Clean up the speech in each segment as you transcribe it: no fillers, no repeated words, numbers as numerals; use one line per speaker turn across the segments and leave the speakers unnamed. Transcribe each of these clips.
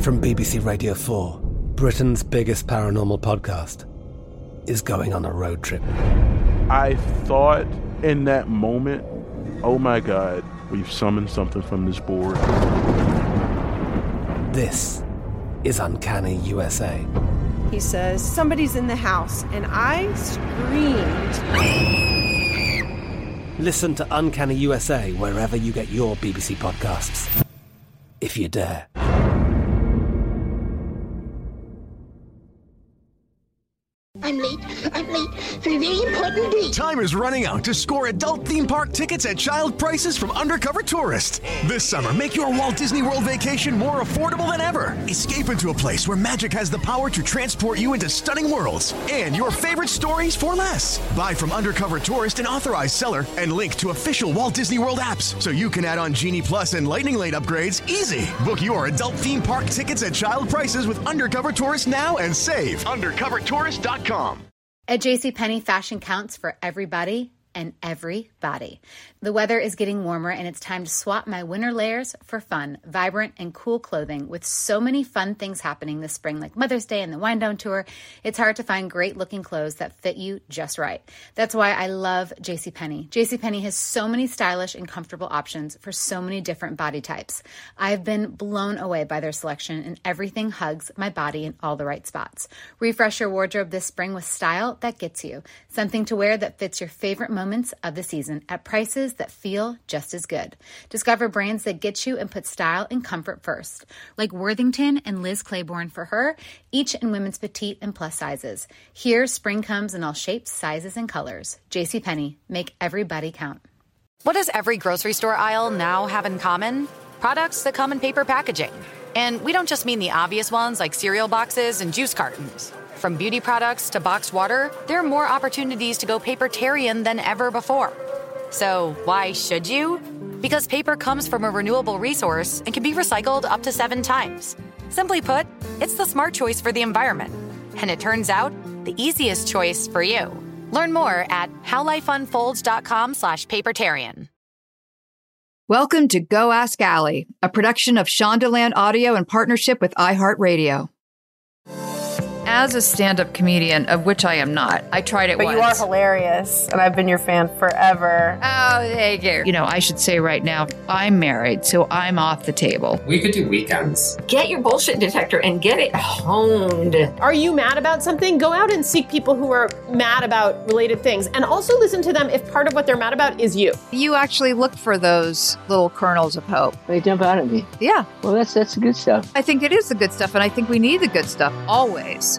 From BBC Radio 4, Britain's biggest paranormal podcast is going on a road trip.
I thought in that moment, oh my God, we've summoned something from this board.
This is Uncanny USA.
He says, somebody's in the house, and I screamed.
Listen to Uncanny USA wherever you get your BBC podcasts, if you dare.
I'm late for a very important date.
Time is running out to score adult theme park tickets at child prices from Undercover Tourist. This summer, make your Walt Disney World vacation more affordable than ever. Escape into a place where magic has the power to transport you into stunning worlds and your favorite stories for less. Buy from Undercover Tourist, an authorized seller, and link to official Walt Disney World apps so you can add on Genie Plus and Lightning Lane upgrades easy. Book your adult theme park tickets at child prices with Undercover Tourist now and save. UndercoverTourist.com.
At JCPenney, fashion counts for everybody and everybody. The weather is getting warmer, and it's time to swap my winter layers for fun, vibrant, and cool clothing. With so many fun things happening this spring, like Mother's Day and the Wind Down Tour, it's hard to find great-looking clothes that fit you just right. That's why I love JCPenney. JCPenney has so many stylish and comfortable options for so many different body types. I've been blown away by their selection, and everything hugs my body in all the right spots. Refresh your wardrobe this spring with style that gets you. Something to wear that fits your favorite moments of the season at prices that feel just as good. Discover brands that get you and put style and comfort first, like Worthington and Liz Claiborne for her, each in women's petite and plus sizes. Here, spring comes in all shapes, sizes, and colors. JCPenney, make everybody count.
What does every grocery store aisle now have in common? Products that come in paper packaging. And we don't just mean the obvious ones like cereal boxes and juice cartons. From beauty products to boxed water, there are more opportunities to go papertarian than ever before. So why should you? Because paper comes from a renewable resource and can be recycled up to 7 times. Simply put, it's the smart choice for the environment. And it turns out, the easiest choice for you. Learn more at howlifeunfolds.com/papertarian.
Welcome to Go Ask Allie, a production of Shondaland Audio in partnership with iHeartRadio. As a stand-up comedian, of which I am not, I tried it once.
But you are hilarious, and I've been your fan forever.
Oh, thank you. You know, I should say right now, I'm married, so I'm off the table.
We could do weekends.
Get your bullshit detector and get it honed.
Are you mad about something? Go out and seek people who are mad about related things, and also listen to them if part of what they're mad about is you.
You actually look for those little kernels of hope.
They jump out at me.
Yeah.
Well, that's the good stuff.
I think it is the good stuff, and I think we need the good stuff always.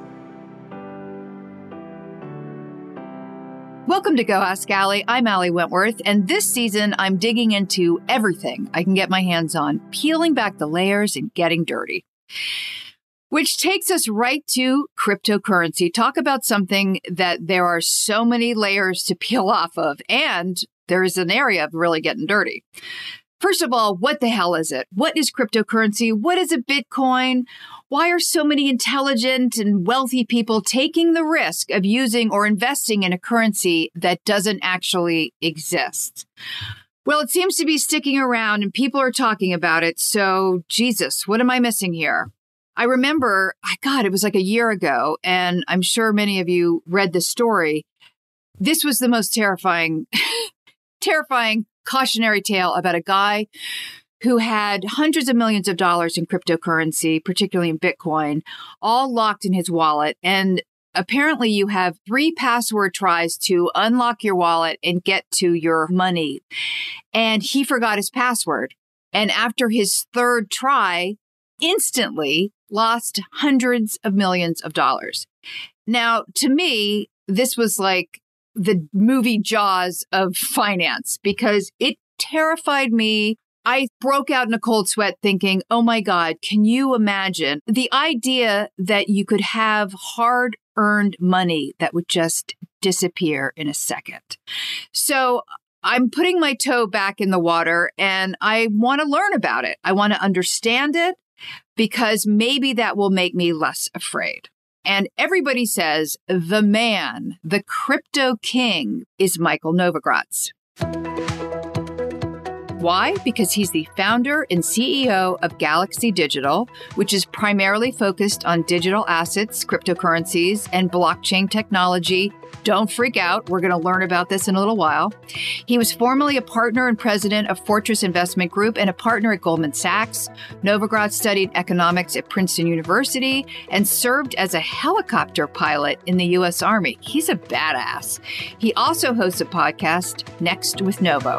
Welcome to Go Ask Allie. I'm Allie Wentworth, and this season I'm digging into everything I can get my hands on, peeling back the layers and getting dirty. Which takes us right to cryptocurrency. Talk about something that there are so many layers to peel off of, and there is an area of really getting dirty. First of all, what the hell is it? What is cryptocurrency? What is a Bitcoin? Why are so many intelligent and wealthy people taking the risk of using or investing in a currency that doesn't actually exist? Well, it seems to be sticking around and people are talking about it. So, Jesus, what am I missing here? I remember, it was like a year ago, and I'm sure many of you read the story. This was the most terrifying cautionary tale about a guy who had hundreds of millions of dollars in cryptocurrency, particularly in Bitcoin, all locked in his wallet. And apparently you have 3 password tries to unlock your wallet and get to your money. And he forgot his password. And after his 3rd try, instantly lost hundreds of millions of dollars. Now, to me, this was like the movie Jaws of finance because it terrified me. I broke out in a cold sweat thinking, oh my God, can you imagine the idea that you could have hard-earned money that would just disappear in a second? So I'm putting my toe back in the water and I want to learn about it. I want to understand it because maybe that will make me less afraid. And everybody says the man, the crypto king, is Michael Novogratz. Why? Because he's the founder and CEO of Galaxy Digital, which is primarily focused on digital assets, cryptocurrencies, and blockchain technology. Don't freak out. We're going to learn about this in a little while. He was formerly a partner and president of Fortress Investment Group and a partner at Goldman Sachs. Novogratz studied economics at Princeton University and served as a helicopter pilot in the U.S. Army. He's a badass. He also hosts a podcast, Next with Novo.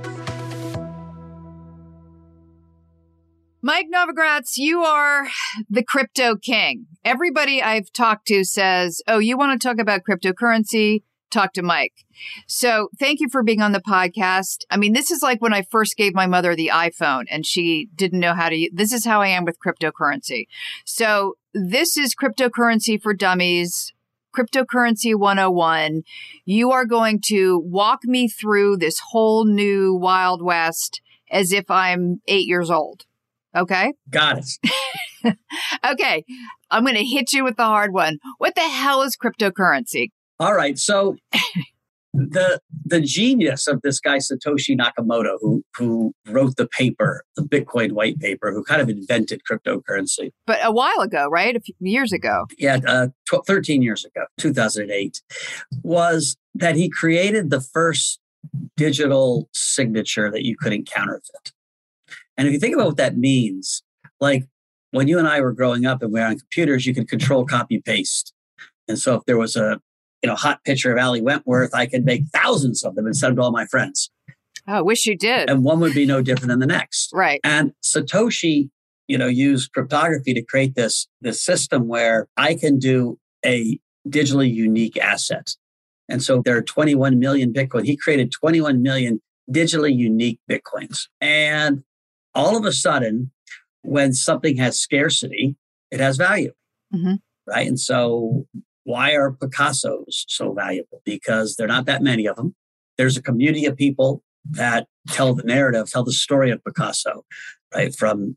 Mike Novogratz, you are the crypto king. Everybody I've talked to says, oh, you want to talk about cryptocurrency? Talk to Mike. So thank you for being on the podcast. I mean, this is like when I first gave my mother the iPhone and she didn't know how to use. This is how I am with cryptocurrency. So this is Cryptocurrency for Dummies, Cryptocurrency 101. You are going to walk me through this whole new Wild West as if I'm 8 years old. Okay?
Got it.
Okay. I'm going to hit you with the hard one. What the hell is cryptocurrency?
All right. So the genius of this guy, Satoshi Nakamoto, who wrote the paper, the Bitcoin white paper, who kind of invented cryptocurrency.
But a while ago, right? A few years ago.
Yeah, 13 years ago, 2008, was that he created the first digital signature that you couldn't counterfeit. And if you think about what that means, like when you and I were growing up and we were on computers, you could control copy paste. And so if there was a hot picture of Ali Wentworth, I could make thousands of them and send them to all my friends.
Oh, I wish you did.
And one would be no different than the next.
Right.
And Satoshi, used cryptography to create this system where I can do a digitally unique asset. And so there are 21 million Bitcoin. He created 21 million digitally unique Bitcoins. And all of a sudden, when something has scarcity, it has value, right? And so why are Picassos so valuable? Because there are not that many of them. There's a community of people that tell the story of Picasso, right? From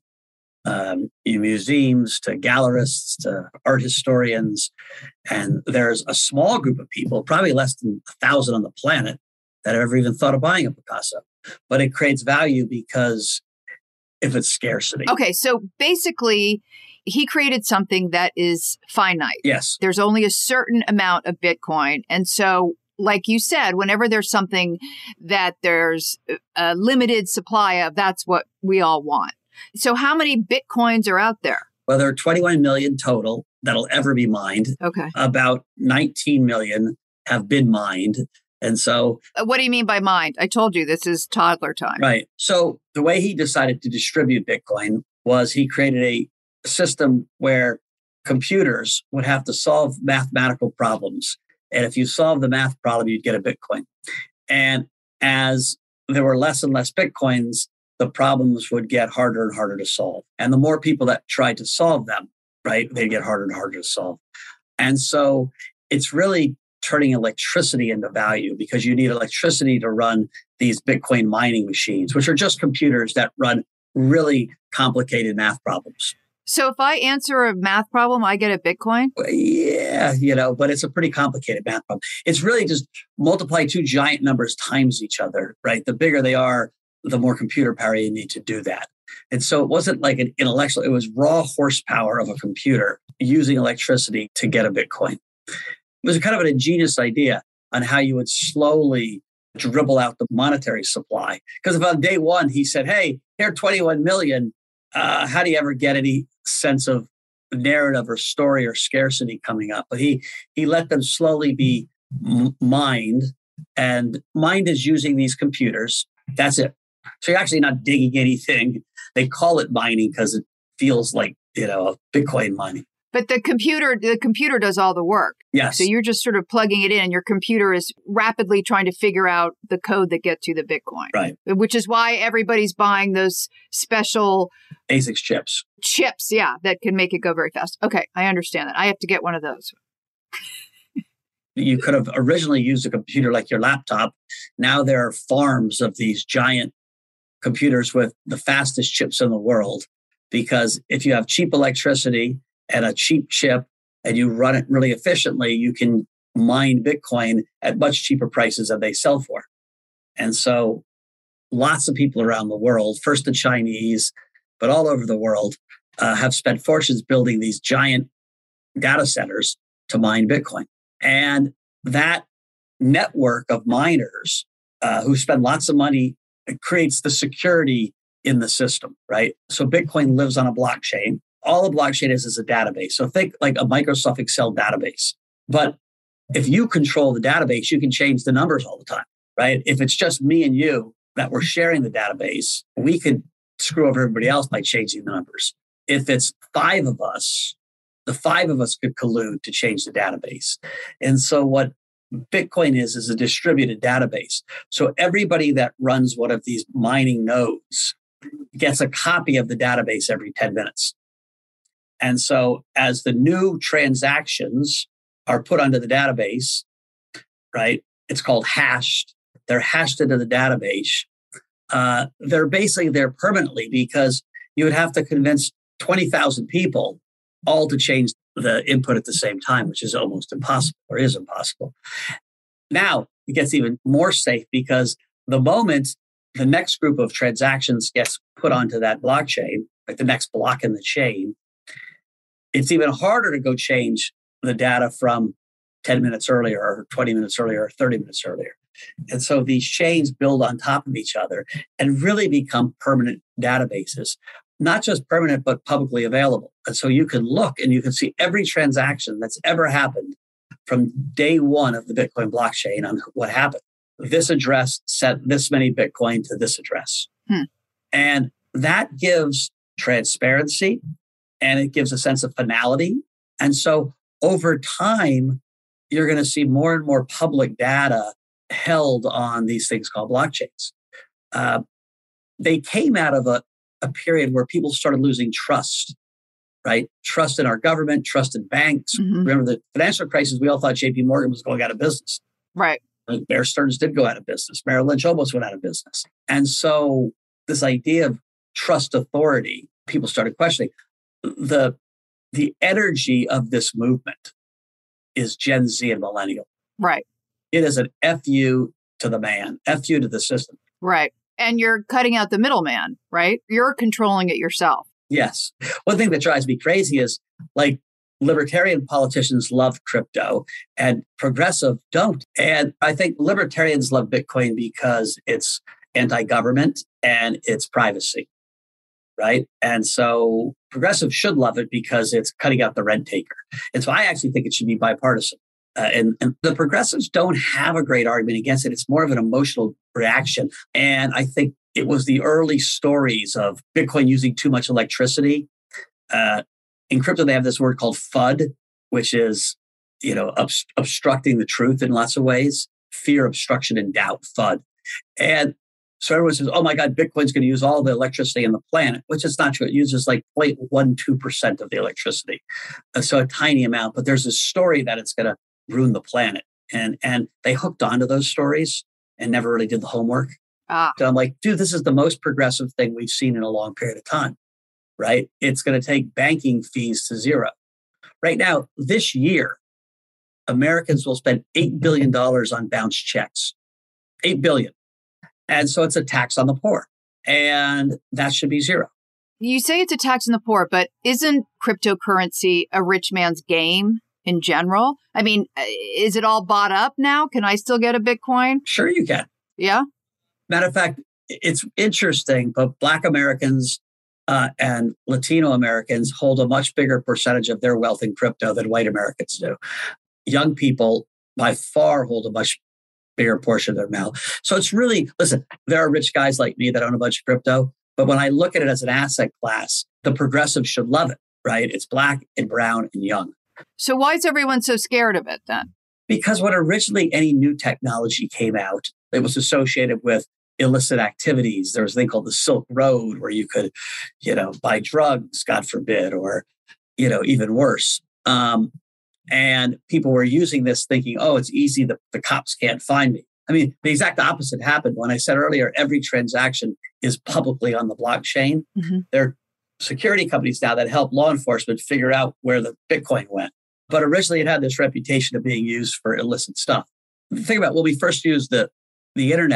museums to gallerists to art historians. And there's a small group of people, probably less than 1,000 on the planet, that have ever even thought of buying a Picasso. But it creates value because if it's scarcity.
Okay, so basically, he created something that is finite.
Yes.
There's only a certain amount of Bitcoin. And so, like you said, whenever there's something that there's a limited supply of, that's what we all want. So how many Bitcoins are out there?
Well, there are 21 million total that'll ever be mined.
Okay.
About 19 million have been mined. And so...
what do you mean by mined? I told you this is toddler time.
Right. So the way he decided to distribute Bitcoin was he created a system where computers would have to solve mathematical problems. And if you solve the math problem, you'd get a Bitcoin. And as there were less and less Bitcoins, the problems would get harder and harder to solve. And the more people that tried to solve them, right, they'd get harder and harder to solve. And so it's really turning electricity into value because you need electricity to run these Bitcoin mining machines, which are just computers that run really complicated math problems.
So if I answer a math problem, I get a Bitcoin?
Yeah, but it's a pretty complicated math problem. It's really just multiply two giant numbers times each other, right? The bigger they are, the more computer power you need to do that. And so it wasn't like an intellectual, it was raw horsepower of a computer using electricity to get a Bitcoin. It was kind of an ingenious idea on how you would slowly dribble out the monetary supply. Because if on day one he said, hey, here are 21 million, how do you ever get any sense of narrative or story or scarcity coming up? But he let them slowly be mined, and mined is using these computers. That's it. So you're actually not digging anything. They call it mining because it feels like, Bitcoin mining.
But the computer does all the work.
Yes.
So you're just sort of plugging it in and your computer is rapidly trying to figure out the code that gets you the Bitcoin.
Right.
Which is why everybody's buying those special
ASICs chips.
Chips, yeah, that can make it go very fast. Okay, I understand that. I have to get one of those.
You could have originally used a computer like your laptop. Now there are farms of these giant computers with the fastest chips in the world. Because if you have cheap electricity and a cheap chip and you run it really efficiently, you can mine Bitcoin at much cheaper prices than they sell for. And so lots of people around the world, first the Chinese, but all over the world, have spent fortunes building these giant data centers to mine Bitcoin. And that network of miners who spend lots of money creates the security in the system, right? So Bitcoin lives on a blockchain. All a blockchain is a database. So think like a Microsoft Excel database. But if you control the database, you can change the numbers all the time, right? If it's just me and you that we're sharing the database, we could screw over everybody else by changing the numbers. If it's 5 of us, the 5 of us could collude to change the database. And so what Bitcoin is a distributed database. So everybody that runs one of these mining nodes gets a copy of the database every 10 minutes. And so as the new transactions are put onto the database, right, it's called hashed. They're hashed into the database. They're basically there permanently because you would have to convince 20,000 people all to change the input at the same time, which is almost impossible or is impossible. Now it gets even more safe because the moment the next group of transactions gets put onto that blockchain, like the next block in the chain, it's even harder to go change the data from 10 minutes earlier or 20 minutes earlier or 30 minutes earlier. And so these chains build on top of each other and really become permanent databases, not just permanent, but publicly available. And so you can look and you can see every transaction that's ever happened from day one of the Bitcoin blockchain on what happened. This address sent this many Bitcoin to this address. And that gives transparency and it gives a sense of finality. And so over time, you're going to see more and more public data held on these things called blockchains. They came out of a period where people started losing trust, right? Trust in our government, trust in banks. Remember the financial crisis, we all thought JP Morgan was going out of business.
Right.
Bear Stearns did go out of business. Merrill Lynch almost went out of business. And so this idea of trust authority, people started questioning. The energy of this movement is Gen Z and millennial.
Right.
It is an FU to the man, FU to the system.
Right. And you're cutting out the middleman, right? You're controlling it yourself.
Yes. One thing that drives me crazy is like libertarian politicians love crypto and progressive don't. And I think libertarians love Bitcoin because it's anti-government and it's privacy, right? And so progressives should love it because it's cutting out the rent taker. And so I actually think it should be bipartisan. And the progressives don't have a great argument against it. It's more of an emotional reaction. And I think it was the early stories of Bitcoin using too much electricity. In crypto, they have this word called FUD, which is, obstructing the truth in lots of ways. Fear, obstruction, and doubt, FUD. And so everyone says, oh my God, Bitcoin's going to use all the electricity on the planet, which is not true. It uses like 0.12% of the electricity. So a tiny amount, but there's this story that it's going to ruin the planet. And they hooked onto those stories and never really did the homework. So I'm like, dude, this is the most progressive thing we've seen in a long period of time, right? It's going to take banking fees to zero. Right now, this year, Americans will spend $8 billion on bounce checks. $8 billion. And so it's a tax on the poor. And that should be zero.
You say it's a tax on the poor, but isn't cryptocurrency a rich man's game in general? I mean, is it all bought up now? Can I still get a Bitcoin?
Sure you can.
Yeah?
Matter of fact, it's interesting, but Black Americans and Latino Americans hold a much bigger percentage of their wealth in crypto than white Americans do. Young people by far hold a much bigger portion of their wealth. So it's really, listen, there are rich guys like me that own a bunch of crypto, but when I look at it as an asset class, the progressives should love it, right? It's Black and brown and young.
So why is everyone so scared of it then?
Because when originally any new technology came out, it was associated with illicit activities. There was a thing called the Silk Road where you could, buy drugs, God forbid, or, even worse. And people were using this thinking, oh, it's easy. The cops can't find me. I mean, the exact opposite happened. When I said earlier, every transaction is publicly on the blockchain. There are security companies now that help law enforcement figure out where the Bitcoin went. But originally it had this reputation of being used for illicit stuff. Think about when we first used the internet,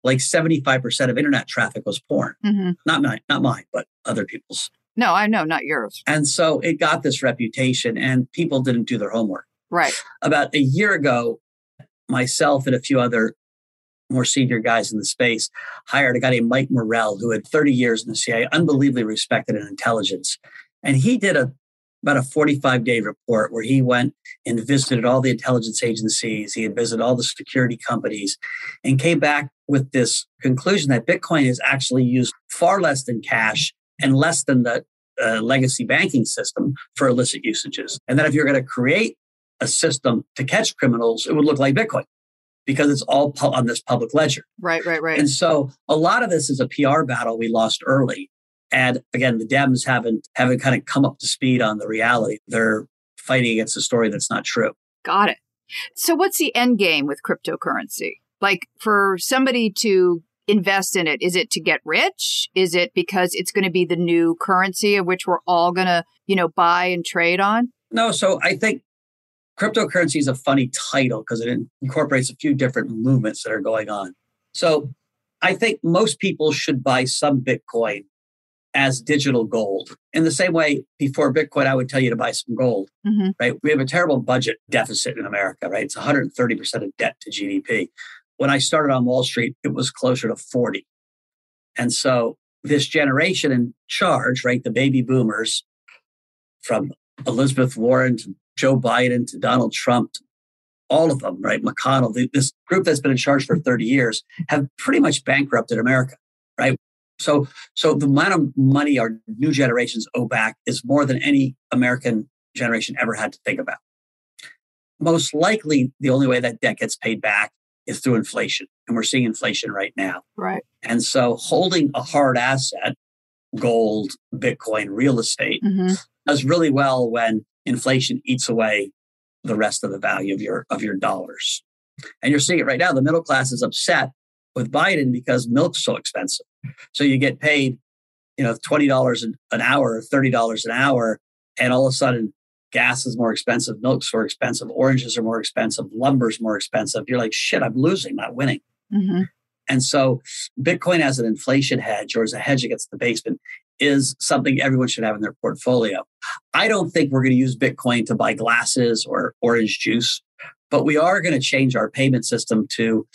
like 75% of internet traffic was porn.
Mm-hmm.
Not mine, but other people's.
No, I know, not yours.
And so it got this reputation and people didn't do their homework.
Right.
About a year ago, myself and a few other more senior guys in the space hired a guy named Mike Morrell, who had 30 years in the CIA, unbelievably respected in intelligence. And he did about a 45-day report where he went and visited all the intelligence agencies. He had visited all the security companies and came back with this conclusion that Bitcoin is actually used far less than cash and less than the legacy banking system for illicit usages. And that if you're going to create a system to catch criminals, it would look like Bitcoin because it's all on this public ledger.
Right.
And so a lot of this is a PR battle we lost early. And again, the Dems haven't kind of come up to speed on the reality. They're fighting against a story that's not true.
Got it. So what's the end game with cryptocurrency? Like for somebody to invest in it, is it to get rich? Is it because it's going to be the new currency of which we're all going to, buy and trade on?
No. So I think cryptocurrency is a funny title because it incorporates a few different movements that are going on. So I think most people should buy some Bitcoin as digital gold. In the same way, before Bitcoin, I would tell you to buy some gold, right? We have a terrible budget deficit in America, right? It's 130% of debt to GDP. When I started on Wall Street, it was closer to 40. And so this generation in charge, right? The baby boomers from Elizabeth Warren to Joe Biden to Donald Trump, all of them, right? McConnell, this group that's been in charge for 30 years have pretty much bankrupted America, right? So the amount of money our new generations owe back is more than any American generation ever had to think about. Most likely, the only way that debt gets paid back is through inflation. And we're seeing inflation right now.
Right.
And so holding a hard asset, gold, Bitcoin, real estate, does really well when inflation eats away the rest of the value of your dollars. And you're seeing it right now. The middle class is upset with Biden because milk's so expensive. So you get paid, $20 an hour, $30 an hour, and all of a sudden gas is more expensive, milk's more expensive, oranges are more expensive, lumber's more expensive. You're like, shit, I'm losing, not winning. And so Bitcoin as an inflation hedge or as a hedge against the basement is something everyone should have in their portfolio. I don't think we're going to use Bitcoin to buy glasses or orange juice, but we are going to change our payment system to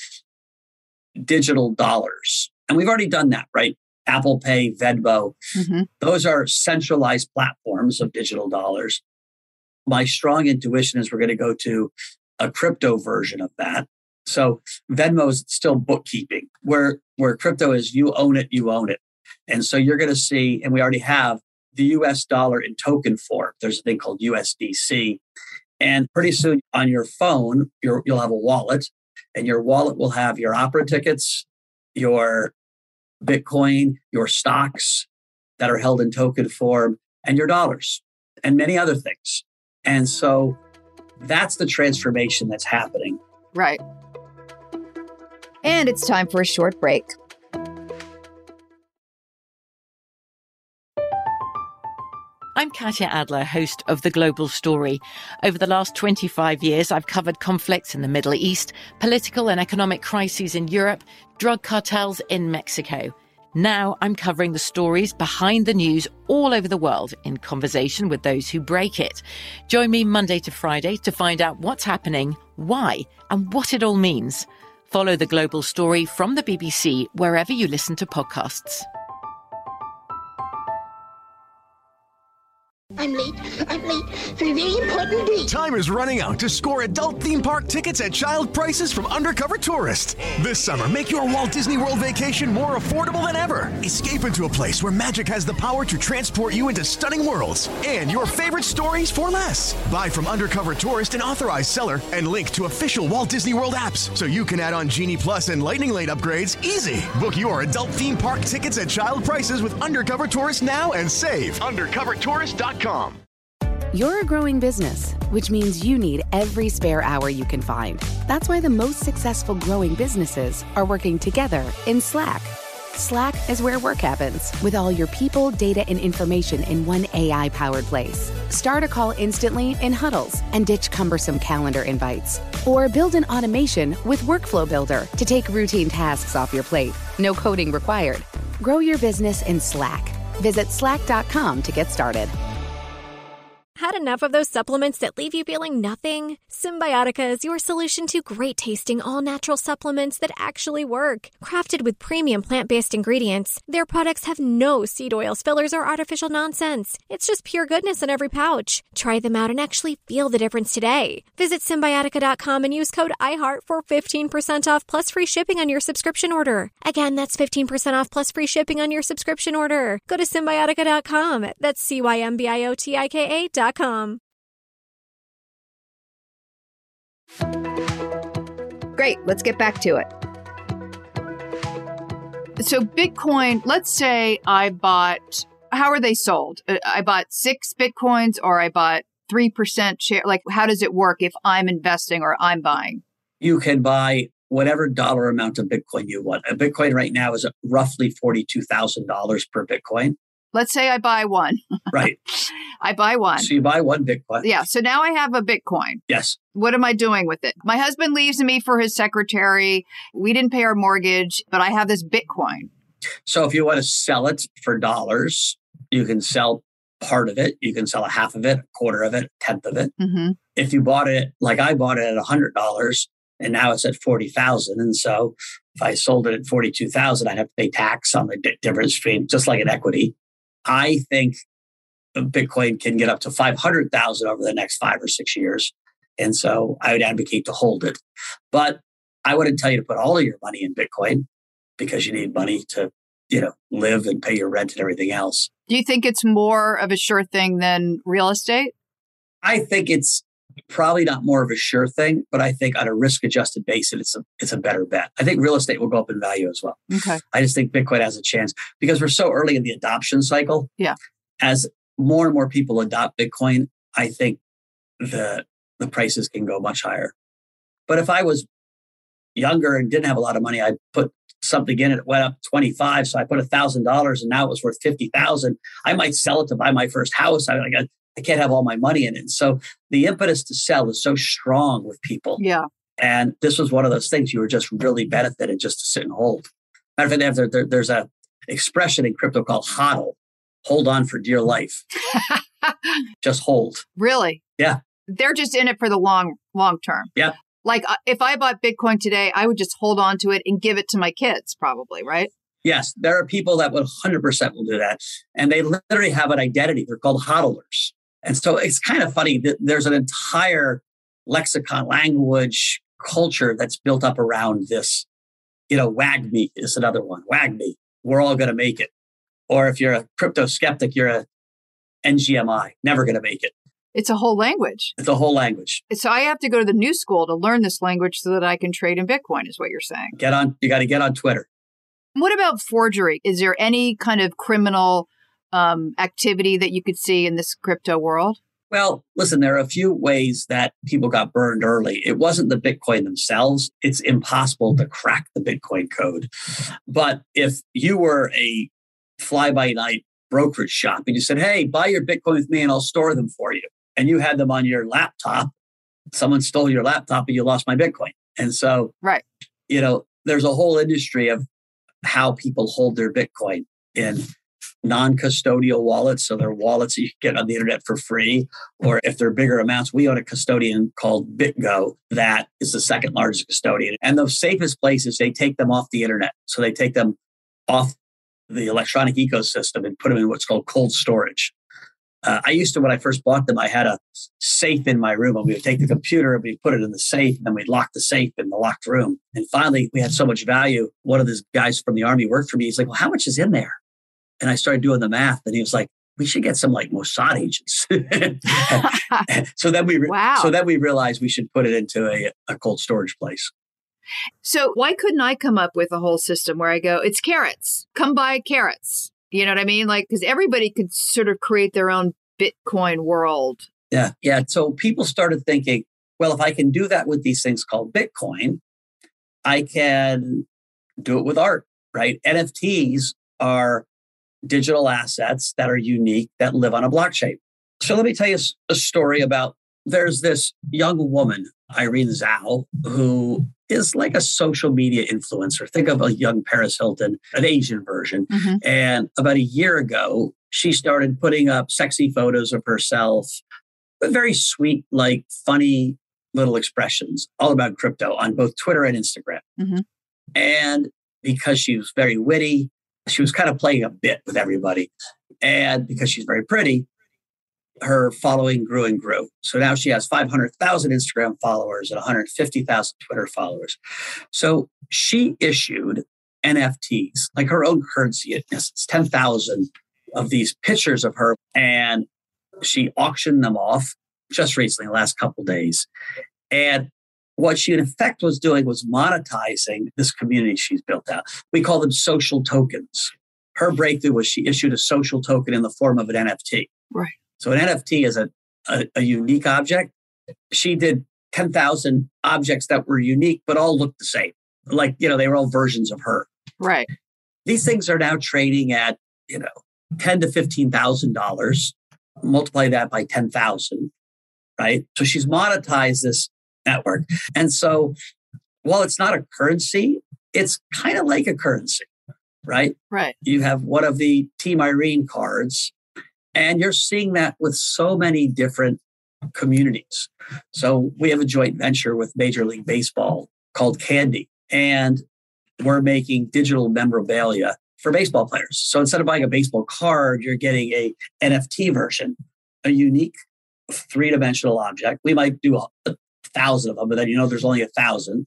digital dollars. And we've already done that, right? Apple Pay, Venmo, those are centralized platforms of digital dollars. My strong intuition is we're going to go to a crypto version of that. So Venmo is still bookkeeping, where crypto is you own it. And so you're going to see, and we already have, the US dollar in token form. There's a thing called USDC. And pretty soon on your phone, you'll have a wallet, and your wallet will have your opera tickets, your Bitcoin, your stocks that are held in token form, and your dollars, and many other things. And so that's the transformation that's happening.
Right. And it's time for a short break.
I'm Katya Adler, host of The Global Story. Over the last 25 years, I've covered conflicts in the Middle East, political and economic crises in Europe, drug cartels in Mexico. Now I'm covering the stories behind the news all over the world in conversation with those who break it. Join me Monday to Friday to find out what's happening, why, and what it all means. Follow The Global Story from the BBC wherever you listen to podcasts.
I'm late for a very important date.
Time is running out to score adult theme park tickets at child prices from Undercover Tourist. This summer, make your Walt Disney World vacation more affordable than ever. Escape into a place where magic has the power to transport you into stunning worlds and your favorite stories for less. Buy from Undercover Tourist, an authorized seller, and link to official Walt Disney World apps so you can add on Genie Plus and Lightning Lane upgrades easy. Book your adult theme park tickets at child prices with Undercover Tourist now and save. UndercoverTourist.com.
You're a growing business, which means you need every spare hour you can find. That's why the most successful growing businesses are working together in Slack. Slack is where work happens, with all your people, data, and information in one AI-powered place. Start a call instantly in huddles and ditch cumbersome calendar invites. Or build an automation with Workflow Builder to take routine tasks off your plate. No coding required. Grow your business in Slack. Visit slack.com to get started.
Had enough of those supplements that leave you feeling nothing? Symbiotica is your solution to great-tasting, all-natural supplements that actually work. Crafted with premium plant-based ingredients, their products have no seed oils, fillers, or artificial nonsense. It's just pure goodness in every pouch. Try them out and actually feel the difference today. Visit Symbiotica.com and use code IHEART for 15% off plus free shipping on your subscription order. Again, that's 15% off plus free shipping on your subscription order. Go to Symbiotica.com. That's CYMBIOTIKA.com.
Great. Let's get back to it. So Bitcoin, let's say I bought, how are they sold? I bought 6 Bitcoins or I bought 3% share. Like, how does it work if I'm investing or I'm buying?
You can buy whatever dollar amount of Bitcoin you want. A Bitcoin right now is roughly $42,000 per Bitcoin.
Let's say I buy one.
Right.
I buy one.
So you buy one Bitcoin.
Yeah. So now I have a Bitcoin.
Yes.
What am I doing with it? My husband leaves me for his secretary. We didn't pay our mortgage, but I have this Bitcoin.
So if you want to sell it for dollars, you can sell part of it. You can sell a half of it, a quarter of it, a tenth of it.
Mm-hmm.
If you bought it, like I bought it at $100 and now it's at $40,000. And so if I sold it at $42,000, I'd have to pay tax on the difference between, just like an equity. I think Bitcoin can get up to 500,000 over the next 5 or 6 years. And so I would advocate to hold it. But I wouldn't tell you to put all of your money in Bitcoin because you need money to, live and pay your rent and everything else.
Do you think it's more of a sure thing than real estate?
I think it's probably not more of a sure thing, but I think on a risk-adjusted basis, it's a better bet. I think real estate will go up in value as well.
Okay.
I just think Bitcoin has a chance because we're so early in the adoption cycle.
Yeah.
As more and more people adopt Bitcoin, I think the prices can go much higher. But if I was younger and didn't have a lot of money, I'd put something in it went up 25. So I put $1,000 and now it was worth 50,000. I might sell it to buy my first house. I can't have all my money in it. So the impetus to sell is so strong with people.
Yeah.
And this was one of those things you were just really benefited just to sit and hold. Matter of fact, there's a expression in crypto called HODL. Hold on for dear life. Just hold.
Really?
Yeah.
They're just in it for the long term.
Yeah.
Like if I bought Bitcoin today, I would just hold on to it and give it to my kids probably, right?
Yes. There are people that 100% will do that. And they literally have an identity. They're called hodlers. And so it's kind of funny that there's an entire lexicon, language, culture that's built up around this. WAGMI is another one. WAGMI. We're all going to make it. Or if you're a crypto skeptic, you're a NGMI. Never going to make it.
It's a whole language.
It's a whole language.
So I have to go to the new school to learn this language so that I can trade in Bitcoin is what you're saying.
You got to get on Twitter.
What about forgery? Is there any kind of criminal activity that you could see in this crypto world?
Well, listen, there are a few ways that people got burned early. It wasn't the Bitcoin themselves. It's impossible to crack the Bitcoin code. But if you were a fly-by-night brokerage shop and you said, hey, buy your Bitcoin with me and I'll store them for you. And you had them on your laptop, someone stole your laptop and you lost my Bitcoin. And so,
right.
There's a whole industry of how people hold their Bitcoin in non-custodial wallets. So they're wallets that you can get on the internet for free. Or if they're bigger amounts, we own a custodian called BitGo that is the second largest custodian. And the safest places, they take them off the internet. So they take them off the electronic ecosystem and put them in what's called cold storage. I used to, when I first bought them, I had a safe in my room and we would take the computer and we'd put it in the safe and then we'd lock the safe in the locked room. And finally, we had so much value. One of these guys from the Army worked for me. He's like, well, how much is in there? And I started doing the math and he was like, we should get some like Mossad agents. So then we realized we should put it into a cold storage place.
So why couldn't I come up with a whole system where I go, it's carrots, come buy carrots. You know what I mean? Like, because everybody could sort of create their own Bitcoin world.
Yeah. Yeah. So people started thinking, well, if I can do that with these things called Bitcoin, I can do it with art. right? NFTs are digital assets that are unique that live on a blockchain. So let me tell you a story about, there's this young woman, Irene Zhao, who is like a social media influencer. Think of a young Paris Hilton, an Asian version.
Mm-hmm.
And about a year ago, she started putting up sexy photos of herself with very sweet, like funny little expressions all about crypto on both Twitter and Instagram.
Mm-hmm.
And because she was very witty, she was kind of playing a bit with everybody. And because she's very pretty, her following grew and grew. So now she has 500,000 Instagram followers and 150,000 Twitter followers. So she issued NFTs, like her own currency. It's 10,000 of these pictures of her. And she auctioned them off just recently, the last couple of days. And what she in effect was doing was monetizing this community she's built out. We call them social tokens. Her breakthrough was she issued a social token in the form of an NFT.
Right.
So an NFT is a unique object. She did 10,000 objects that were unique, but all looked the same. Like, they were all versions of her.
Right.
These things are now trading at, $10,000 to $15,000. Multiply that by 10,000, right? So she's monetized this network. And so while it's not a currency, it's kind of like a currency, right?
Right.
You have one of the Team Irene cards, and you're seeing that with so many different communities. So we have a joint venture with Major League Baseball called Candy, and we're making digital memorabilia for baseball players. So instead of buying a baseball card, you're getting a NFT version, a unique three-dimensional object. We might do 1,000 of them, but then there's only 1,000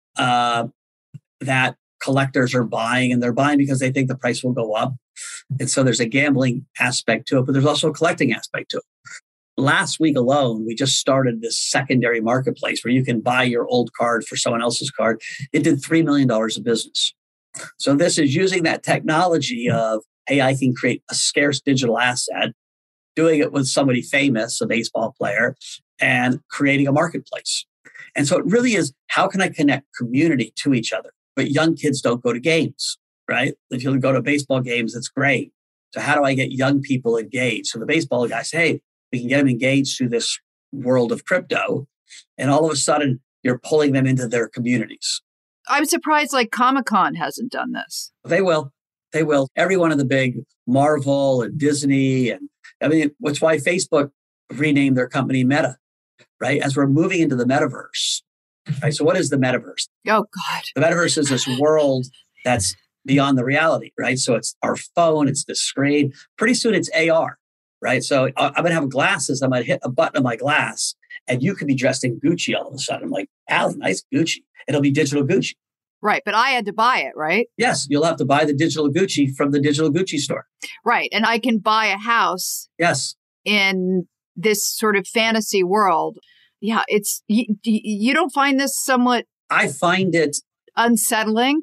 that collectors are buying, and they're buying because they think the price will go up. And so there's a gambling aspect to it, but there's also a collecting aspect to it. Last week alone, we just started this secondary marketplace where you can buy your old card for someone else's card. It did $3 million of business. So this is using that technology of, hey, I can create a scarce digital asset, doing it with somebody famous, a baseball player, and creating a marketplace. And so it really is, how can I connect community to each other? But young kids don't go to games, right? If you go to baseball games, it's great. So how do I get young people engaged? So the baseball guys say, hey, we can get them engaged through this world of crypto. And all of a sudden, you're pulling them into their communities.
I'm surprised like Comic-Con hasn't done this.
They will. They will. Every one of the big Marvel and Disney. And that's why Facebook renamed their company Meta, right? As we're moving into the metaverse. Right? So what is the metaverse?
Oh, God.
The metaverse is this world that's beyond the reality, right? So it's our phone, it's the screen. Pretty soon it's AR, right? So I'm going to have glasses. I'm going to hit a button on my glass, and you could be dressed in Gucci all of a sudden. I'm like, Allie, nice Gucci. It'll be digital Gucci.
Right. But I had to buy it, right?
Yes. You'll have to buy the digital Gucci from the digital Gucci store.
Right. And I can buy a house.
Yes.
In this sort of fantasy world. Yeah. It's, you don't find this somewhat...
I find it...
unsettling?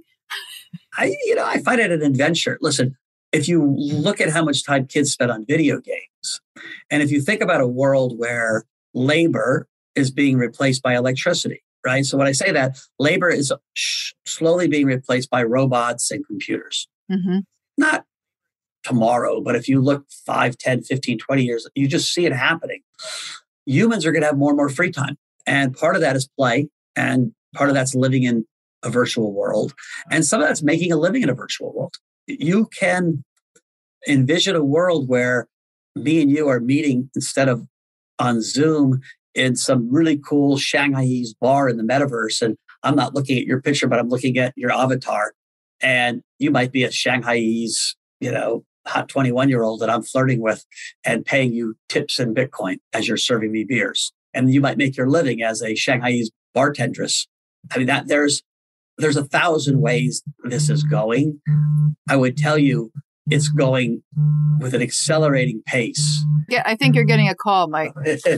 I find it an adventure. Listen, if you look at how much time kids spend on video games, and if you think about a world where labor is being replaced by electricity, right? So when I say that, labor is slowly being replaced by robots and computers.
Mm-hmm.
Not tomorrow, but if you look 5, 10, 15, 20 years, you just see it happening. Humans are going to have more and more free time. And part of that is play. And part of that's living in a virtual world. And some of that's making a living in a virtual world. You can envision a world where me and you are meeting instead of on Zoom in some really cool Shanghaiese bar in the metaverse. And I'm not looking at your picture, but I'm looking at your avatar. And you might be a Shanghaiese, hot 21-year-old that I'm flirting with and paying you tips in Bitcoin as you're serving me beers. And you might make your living as a Shanghaiese bartendress. There's 1,000 ways this is going. I would tell you it's going with an accelerating pace.
Yeah, I think you're getting a call, Mike.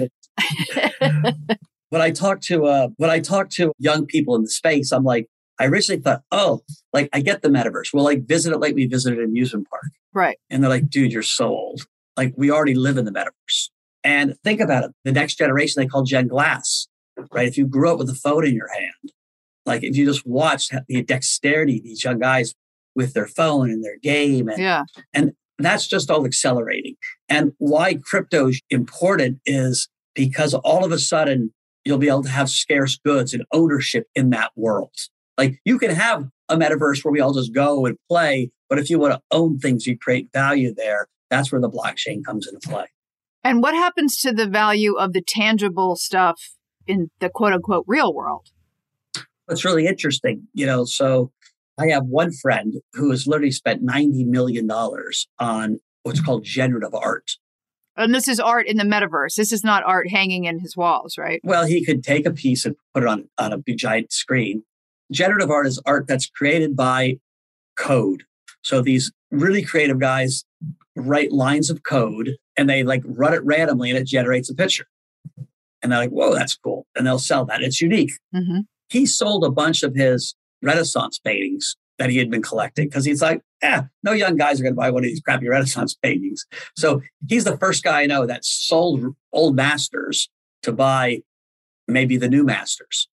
When I talk to young people in the space, I'm like, I originally thought, I get the metaverse. We'll visit it like we visited an amusement park.
Right.
And they're like, dude, you're so old. We already live in the metaverse. And think about it. The next generation, they call Gen Glass, right? If you grew up with a phone in your hand, if you just watched the dexterity these young guys with their phone and their game. And that's just all accelerating. And why crypto is important is because all of a sudden you'll be able to have scarce goods and ownership in that world. Like you can have a metaverse where we all just go and play, but if you want to own things, you create value there. That's where the blockchain comes into play.
And what happens to the value of the tangible stuff in the quote unquote real world?
It's really interesting. So I have one friend who has literally spent $90 million on what's called generative art.
And this is art in the metaverse. This is not art hanging in his walls, right?
Well, he could take a piece and put it on a big giant screen. Generative art is art that's created by code. So these really creative guys write lines of code and they like run it randomly and it generates a picture. And they're like, whoa, that's cool. And they'll sell that. It's unique.
Mm-hmm.
He sold a bunch of his Renaissance paintings that he had been collecting because he's like, no young guys are going to buy one of these crappy Renaissance paintings. So he's the first guy I know that sold old masters to buy maybe the new masters.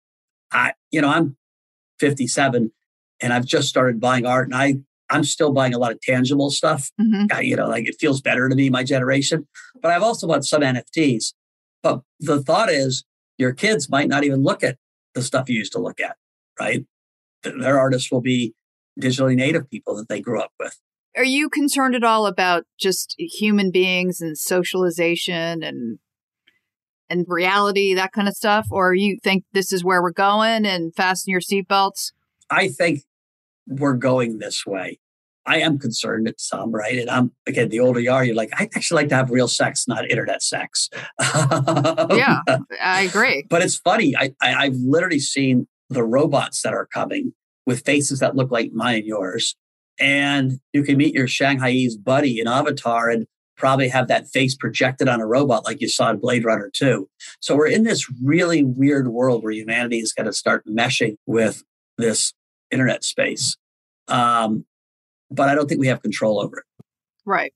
I'm 57 and I've just started buying art and I'm still buying a lot of tangible stuff.
Mm-hmm.
Like it feels better to me, my generation. But I've also bought some NFTs. But the thought is your kids might not even look at the stuff you used to look at, right? Their artists will be digitally native people that they grew up with.
Are you concerned at all about just human beings and socialization and reality, that kind of stuff? Or you think this is where we're going and fasten your seatbelts?
I think we're going this way. I am concerned at some, right? And again, the older you are, you're like, I actually like to have real sex, not internet sex.
Yeah, I agree.
But it's funny. I've literally seen the robots that are coming with faces that look like mine and yours. And you can meet your Shanghaiese buddy in Avatar and probably have that face projected on a robot like you saw in Blade Runner 2. So we're in this really weird world where humanity is going to start meshing with this internet space. But I don't think we have control over it.
Right.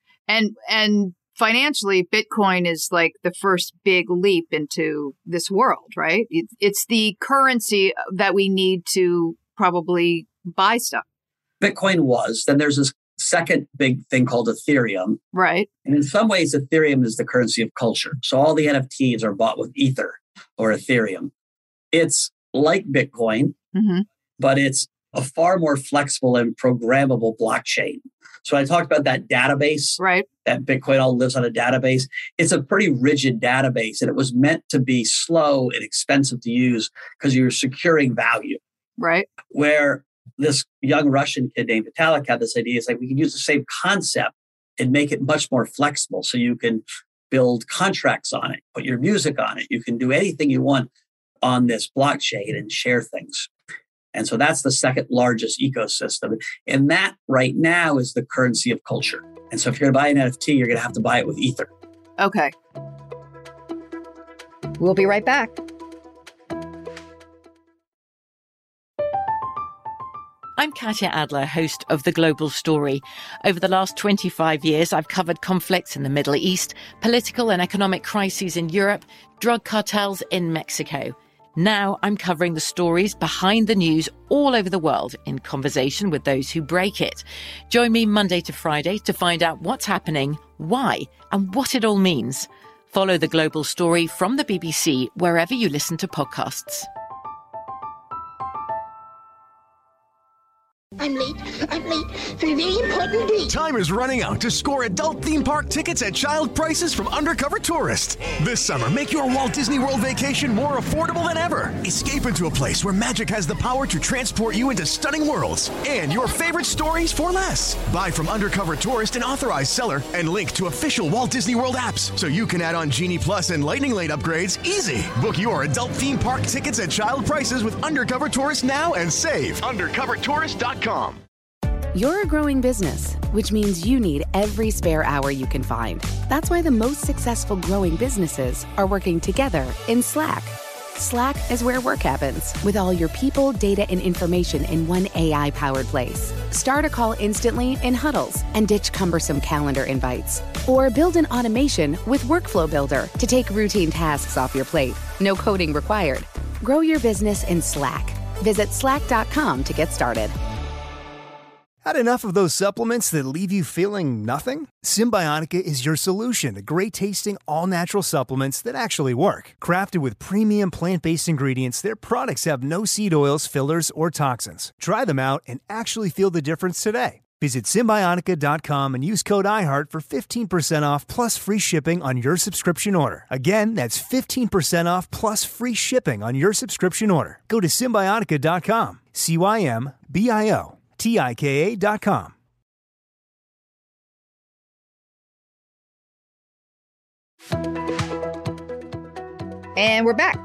And financially, Bitcoin is like the first big leap into this world, right? It's the currency that we need to probably buy stuff.
Bitcoin was. Then there's this second big thing called Ethereum.
Right.
And in some ways, Ethereum is the currency of culture. So all the NFTs are bought with Ether or Ethereum. It's like Bitcoin,
mm-hmm.
but it's a far more flexible and programmable blockchain. So I talked about that database,
right?
That Bitcoin all lives on a database. It's a pretty rigid database, and it was meant to be slow and expensive to use because you're securing value.
Right.
Where this young Russian kid named Vitalik had this idea. It's like we can use the same concept and make it much more flexible. So you can build contracts on it, put your music on it. You can do anything you want on this blockchain and share things. And so that's the second largest ecosystem. And that right now is the currency of culture. And so if you're going to buy an NFT, you're going to have to buy it with Ether.
Okay.
We'll be right back.
I'm Katya Adler, host of The Global Story. Over the last 25 years, I've covered conflicts in the Middle East, political and economic crises in Europe, drug cartels in Mexico. Now I'm covering the stories behind the news all over the world in conversation with those who break it. Join me Monday to Friday to find out what's happening, why, and what it all means. Follow The Global Story from the BBC wherever you listen to podcasts.
I'm late for a very important date.
Time is running out to score adult theme park tickets at child prices from Undercover Tourist. This summer, make your Walt Disney World vacation more affordable than ever. Escape into a place where magic has the power to transport you into stunning worlds and your favorite stories for less. Buy from Undercover Tourist, an authorized seller, and link to official Walt Disney World apps so you can add on Genie Plus and Lightning Lane upgrades easy. Book your adult theme park tickets at child prices with Undercover Tourist now and save. UndercoverTourist.com.
You're a growing business, which means you need every spare hour you can find. That's why the most successful growing businesses are working together in Slack. Slack is where work happens, with all your people, data, and information in one AI-powered place. Start a call instantly in huddles and ditch cumbersome calendar invites. Or build an automation with Workflow Builder to take routine tasks off your plate. No coding required. Grow your business in Slack. Visit slack.com to get started.
Had enough of those supplements that leave you feeling nothing? Symbiotica is your solution to great-tasting, all-natural supplements that actually work. Crafted with premium plant-based ingredients, their products have no seed oils, fillers, or toxins. Try them out and actually feel the difference today. Visit Symbiotica.com and use code IHEART for 15% off plus free shipping on your subscription order. Again, that's 15% off plus free shipping on your subscription order. Go to Symbiotica.com, Symbiotika.com.
And we're back.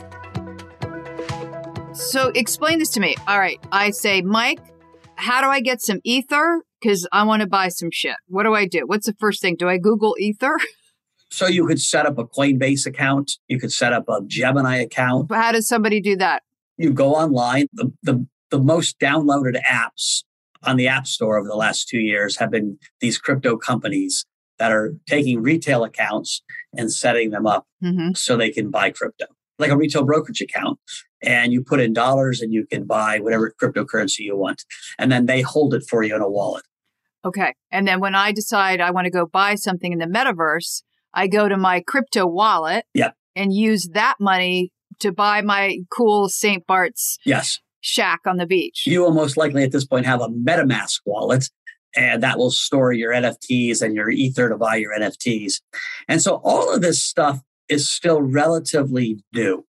So explain this to me. All right. I say, Mike, how do I get some Ether? Because I want to buy some shit. What do I do? What's the first thing? Do I Google Ether?
So you could set up a Coinbase account. You could set up a Gemini account.
How does somebody do that?
You go online. The most downloaded apps on the App Store over the last 2 years have been these crypto companies that are taking retail accounts and setting them up so they can buy crypto, like a retail brokerage account. And you put in dollars and you can buy whatever cryptocurrency you want. And then they hold it for you in a wallet.
Okay. And then when I decide I want to go buy something in the metaverse, I go to my crypto wallet and use that money to buy my cool St. Bart's shack on the beach.
You will most likely at this point have a MetaMask wallet, and that will store your NFTs and your Ether to buy your NFTs. And so all of this stuff is still relatively new.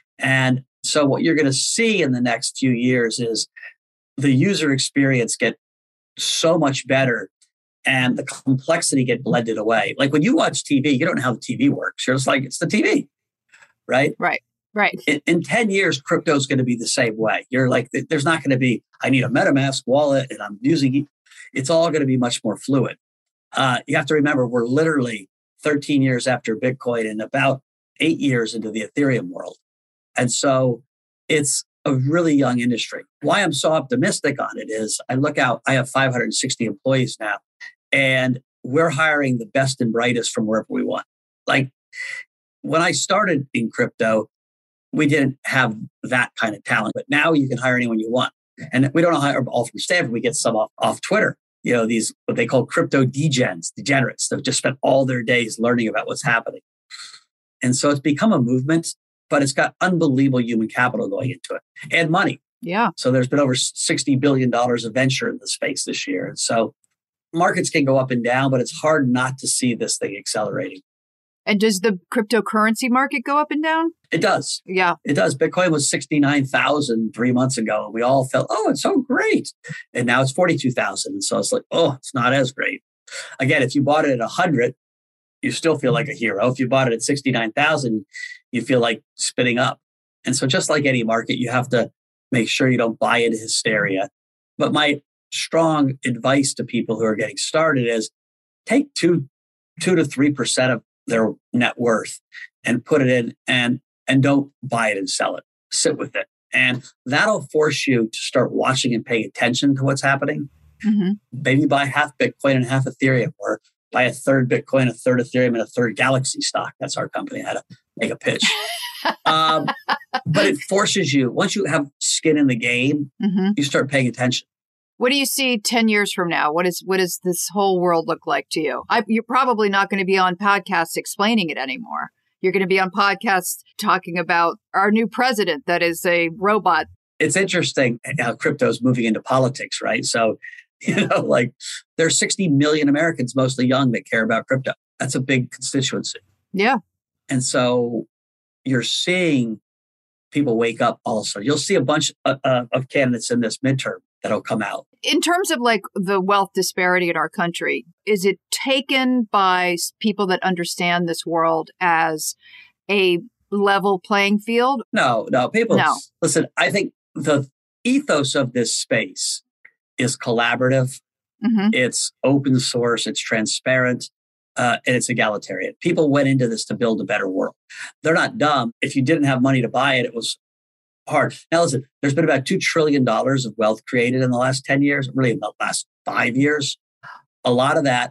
And so what you're going to see in the next few years is the user experience get so much better and the complexity get blended away. Like when you watch TV, you don't know how the TV works. You're just like, it's the TV, right?
Right.
In 10 years, crypto is going to be the same way. You're like, there's not going to be, I need a MetaMask wallet and I'm using it. It's all going to be much more fluid. You have to remember, we're literally 13 years after Bitcoin and about 8 years into the Ethereum world. And so it's a really young industry. Why I'm so optimistic on it is I look out, I have 560 employees now, and we're hiring the best and brightest from wherever we want. Like when I started in crypto, we didn't have that kind of talent, but now you can hire anyone you want. And we don't hire all from Stanford. We get some off Twitter. You know, these, what they call crypto degenerates. They've just spent all their days learning about what's happening. And so it's become a movement, but it's got unbelievable human capital going into it and money.
Yeah.
So there's been over $60 billion of venture in the space this year. And so markets can go up and down, but it's hard not to see this thing accelerating.
And does the cryptocurrency market go up and down?
It does.
Yeah.
It does. Bitcoin was 69,000 3 months ago. And we all felt, oh, it's so great. And now it's 42,000. And so it's like, oh, it's not as great. Again, if you bought it at 100, you still feel like a hero. If you bought it at 69,000, you feel like spinning up. And so just like any market, you have to make sure you don't buy into hysteria. But my strong advice to people who are getting started is take 2 to 3% of their net worth and put it in and don't buy it and sell it. Sit with it. And that'll force you to start watching and paying attention to what's happening. Maybe buy half Bitcoin and half Ethereum, or buy a third Bitcoin, a third Ethereum, and a third Galaxy stock. That's our company. I had to make a pitch. But it forces you, once you have skin in the game, you start paying attention.
What do you see 10 years from now? What does this whole world look like to you? You're probably not going to be on podcasts explaining it anymore. You're going to be on podcasts talking about our new president that is a robot. It's
interesting how crypto is moving into politics, right? So, like there's 60 million Americans, mostly young, that care about crypto. That's a big constituency.
Yeah.
And so you're seeing people wake up also. You'll see a bunch of candidates in this midterm that'll come out.
In terms of like the wealth disparity in our country, is it taken by people that understand this world as a level playing field?
No. People, listen, I think the ethos of this space is collaborative. It's open source. It's transparent. And it's egalitarian. People went into this to build a better world. They're not dumb. If you didn't have money to buy it, it was hard. Now, listen, there's been about $2 trillion of wealth created in the last 10 years, really in the last 5 years. A lot of that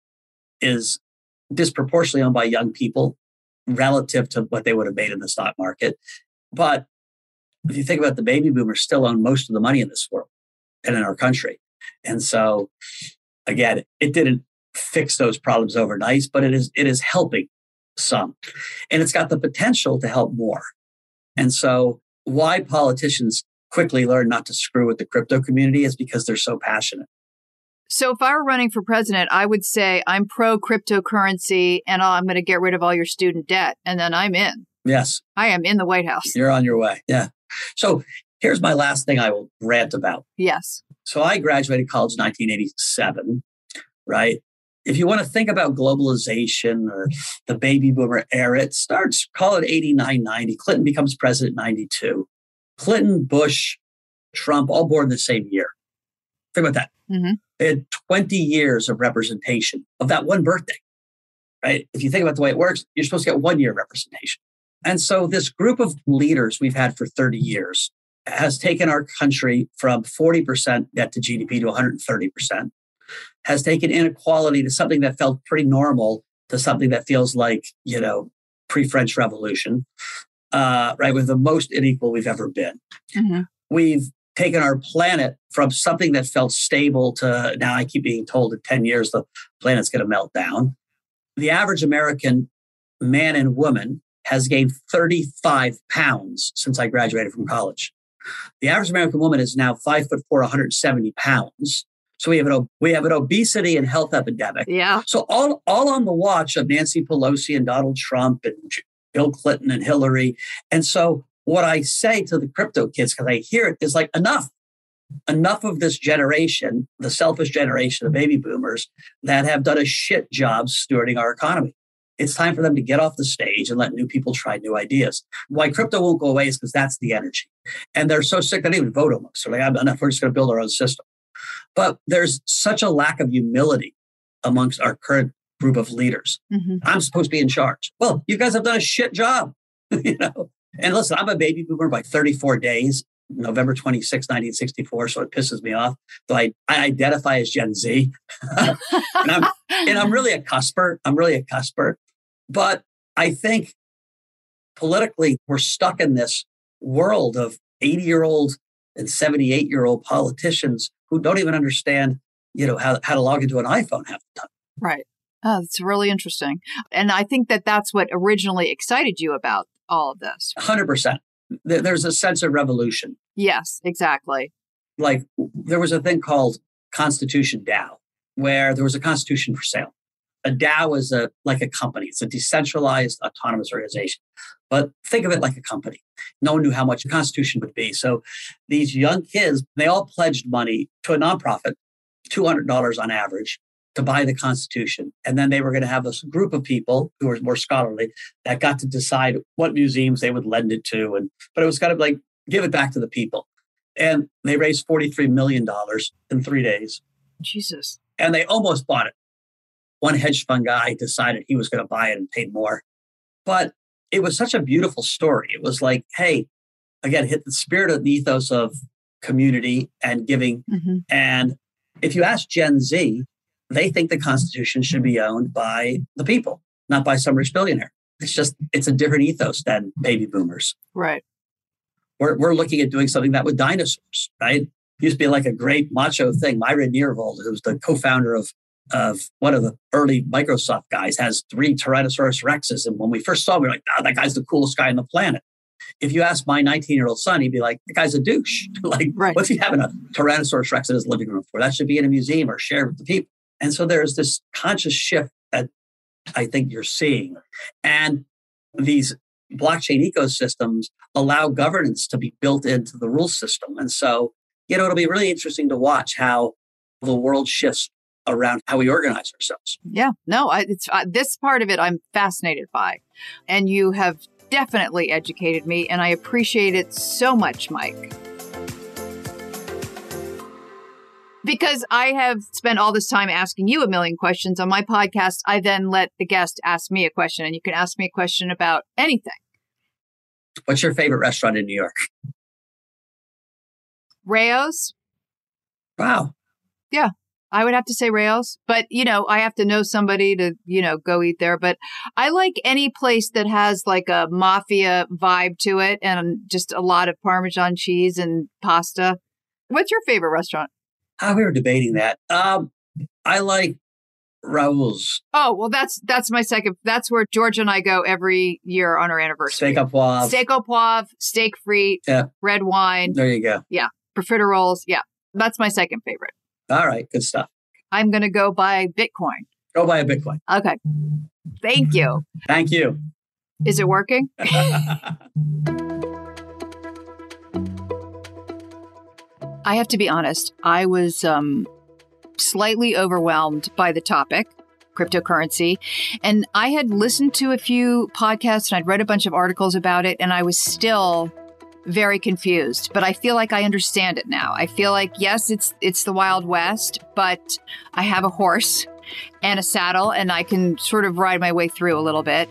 is disproportionately owned by young people relative to what they would have made in the stock market. But if you think about the baby boomers still own most of the money in this world and in our country. And so, again, it didn't fix those problems overnight, but it is helping some. And it's got the potential to help more. And so why politicians quickly learn not to screw with the crypto community is because they're so passionate.
So if I were running for president, I would say I'm pro cryptocurrency and I'm going to get rid of all your student debt. And then I'm in.
Yes.
I am in the White House.
You're on your way. Yeah. So here's my last thing I will rant about.
Yes. So
I graduated college in 1987, right? If you want to think about globalization or the baby boomer era, it starts, call it 89, 90. Clinton becomes president in 92. Clinton, Bush, Trump, all born the same year. Think about that.
Mm-hmm.
They had 20 years of representation of that one birthday, right? If you think about the way it works, you're supposed to get 1 year representation. And so this group of leaders we've had for 30 years has taken our country from 40% debt to GDP to 130%, has taken inequality to something that felt pretty normal to something that feels like, pre-French Revolution, right? We're the most unequal we've ever been.
Mm-hmm.
We've taken our planet from something that felt stable to now I keep being told in 10 years the planet's going to melt down. The average American man and woman has gained 35 pounds since I graduated from college. The average American woman is now 5'4", 170 pounds. So we have an obesity and health epidemic.
Yeah.
So all on the watch of Nancy Pelosi and Donald Trump and Bill Clinton and Hillary. And so what I say to the crypto kids, because I hear it, is like, enough of this generation, the selfish generation of baby boomers that have done a shit job stewarding our economy. It's time for them to get off the stage and let new people try new ideas. Why crypto won't go away is because that's the energy. And they're so sick they don't even vote almost. So like, enough, we're just going to build our own system. But there's such a lack of humility amongst our current group of leaders.
Mm-hmm.
I'm supposed to be in charge. Well, you guys have done a shit job, And listen, I'm a baby boomer by 34 days, November 26, 1964, so it pisses me off. So I identify as Gen Z. and I'm really a cusper. But I think politically, we're stuck in this world of 80-year-old and 78-year-old politicians who don't even understand, how to log into an iPhone half the time.
Right. Oh, that's really interesting. And I think that's what originally excited you about all of this.
100%. There's a sense of revolution.
Yes, exactly.
Like there was a thing called Constitution DAO, where there was a constitution for sale. A DAO is like a company. It's a decentralized autonomous organization. But think of it like a company. No one knew how much a constitution would be. So these young kids, they all pledged money to a nonprofit, $200 on average, to buy the Constitution. And then they were going to have this group of people who were more scholarly that got to decide what museums they would lend it to. But it was kind of like, give it back to the people. And they raised $43 million in 3 days.
Jesus.
And they almost bought it. One hedge fund guy decided he was going to buy it and paid more. But it was such a beautiful story. It was like, hey, again, hit the spirit of the ethos of community and giving.
Mm-hmm.
And if you ask Gen Z, they think the Constitution should be owned by the people, not by some rich billionaire. It's a different ethos than baby boomers.
Right.
We're looking at doing something that with dinosaurs, right? It used to be like a great macho thing. Myra Neervold, who's the co-founder of one of the early Microsoft guys, has 3 Tyrannosaurus Rexes. And when we first saw him, we were like, that guy's the coolest guy on the planet. If you ask my 19-year-old son, he'd be like, the guy's a douche. Like,
right.
What's he having a Tyrannosaurus Rex in his living room for? That should be in a museum or shared with the people. And so there's this conscious shift that I think you're seeing. And these blockchain ecosystems allow governance to be built into the rule system. And so, it'll be really interesting to watch how the world shifts around how we organize ourselves.
Yeah, no, this part of it I'm fascinated by. And you have definitely educated me, and I appreciate it so much, Mike. Because I have spent all this time asking you a million questions on my podcast, I then let the guest ask me a question, and you can ask me a question about anything.
What's your favorite restaurant in New York?
Rao's.
Wow.
Yeah, I would have to say Rao's, but I have to know somebody to, go eat there. But I like any place that has like a mafia vibe to it and just a lot of Parmesan cheese and pasta. What's your favorite restaurant?
We were debating that. I like Raoul's.
Oh, well, that's my second. That's where Georgia and I go every year on our anniversary.
Steak au poivre.
Steak au poivre, steak frite, red wine.
There you go.
Yeah. Profiteroles. Yeah. That's my second favorite.
All right. Good stuff.
I'm going to go buy Bitcoin.
Go buy a Bitcoin.
Okay. Thank you.
Thank you.
Is it working? I have to be honest. I was slightly overwhelmed by the topic, cryptocurrency. And I had listened to a few podcasts and I'd read a bunch of articles about it, and I was still very confused. But I feel like I understand it now. I feel like, yes, it's the Wild West, but I have a horse and a saddle and I can sort of ride my way through a little bit.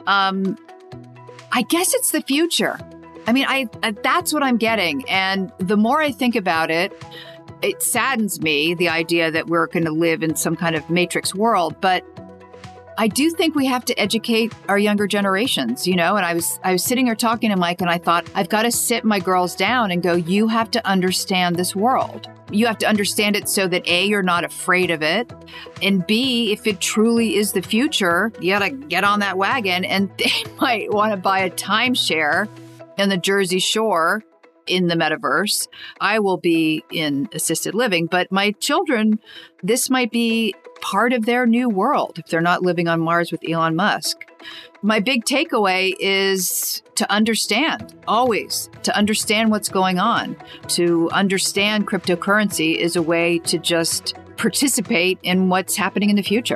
I guess it's the future. I mean, that's what I'm getting. And the more I think about it, it saddens me, the idea that we're going to live in some kind of matrix world. But I do think we have to educate our younger generations, you know, and I was sitting here talking to Mike and I thought, I've got to sit my girls down and go, you have to understand this world. You have to understand it so that A, you're not afraid of it. And B, if it truly is the future, you got to get on that wagon, and they might want to buy a timeshare in the Jersey Shore in the metaverse. I will be in assisted living, but my children, this might be part of their new world if they're not living on Mars with Elon Musk. My big takeaway is to understand, always to understand what's going on. To understand cryptocurrency is a way to just participate in what's happening in the future.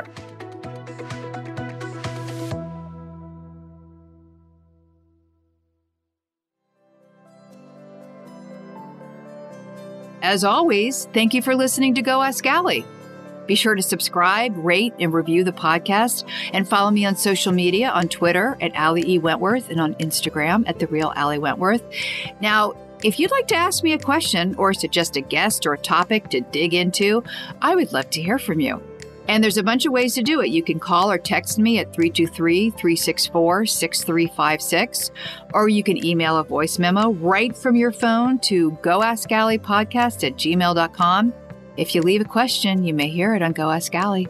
As always, thank you for listening to Go Ask Allie. Be sure to subscribe, rate, and review the podcast, and follow me on social media on Twitter at Allie E. Wentworth and on Instagram at The Real Allie Wentworth. Now, if you'd like to ask me a question or suggest a guest or a topic to dig into, I would love to hear from you. And there's a bunch of ways to do it. You can call or text me at 323-364-6356, or you can email a voice memo right from your phone to goaskalliepodcast@gmail.com. If you leave a question, you may hear it on Go Ask Allie.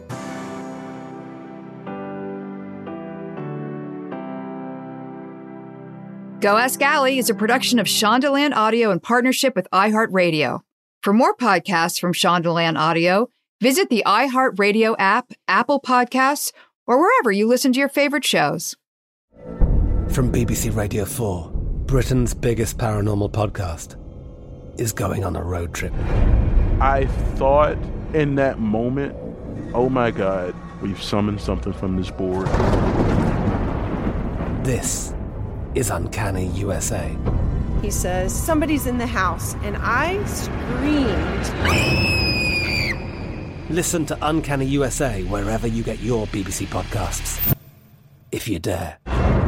Go Ask Allie is a production of Shondaland Audio in partnership with iHeartRadio. For more podcasts from Shondaland Audio, visit the iHeartRadio app, Apple Podcasts, or wherever you listen to your favorite shows.
From BBC Radio 4, Britain's biggest paranormal podcast is going on a road trip.
I thought in that moment, oh my God, we've summoned something from this board.
This is Uncanny USA.
He says, somebody's in the house, and I screamed.
Listen to Uncanny USA wherever you get your BBC podcasts, if you dare.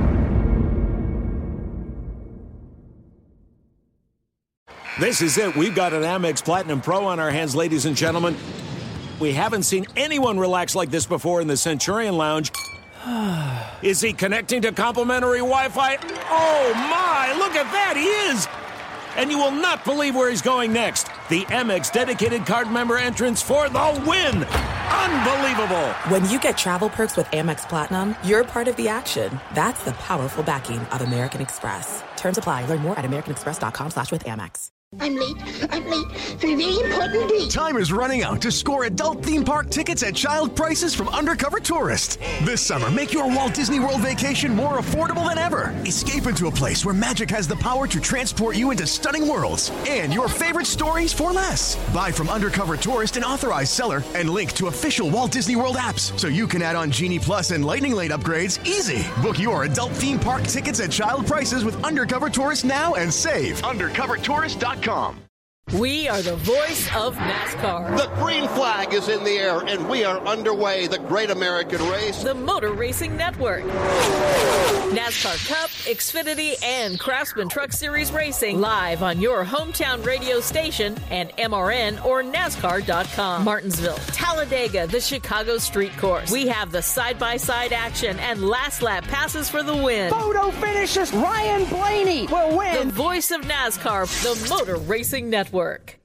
This is it. We've got an Amex Platinum Pro on our hands, ladies and gentlemen. We haven't seen anyone relax like this before in the Centurion Lounge. Is he connecting to complimentary Wi-Fi? Oh, my! Look at that! He is! And you will not believe where he's going next. The Amex dedicated card member entrance for the win! Unbelievable!
When you get travel perks with Amex Platinum, you're part of the action. That's the powerful backing of American Express. Terms apply. Learn more at americanexpress.com/withAmex.
I'm late for a very important date.
Time is running out to score adult theme park tickets at child prices from Undercover Tourist. This summer, make your Walt Disney World vacation more affordable than ever. Escape into a place where magic has the power to transport you into stunning worlds and your favorite stories for less. Buy from Undercover Tourist, an authorized seller, and link to official Walt Disney World apps so you can add on Genie Plus and Lightning Lane upgrades easy. Book your adult theme park tickets at child prices with Undercover Tourist now and save. UndercoverTourist.com.
We are the voice of NASCAR.
The green flag is in the air, and we are underway. The great American race.
The Motor Racing Network. NASCAR Cup, Xfinity, and Craftsman Truck Series Racing live on your hometown radio station and MRN or NASCAR.com. Martinsville, Talladega, the Chicago Street Course. We have the side-by-side action and last lap passes for the win.
Photo finishes. Ryan Blaney will win.
The voice of NASCAR, the Motor Racing Network.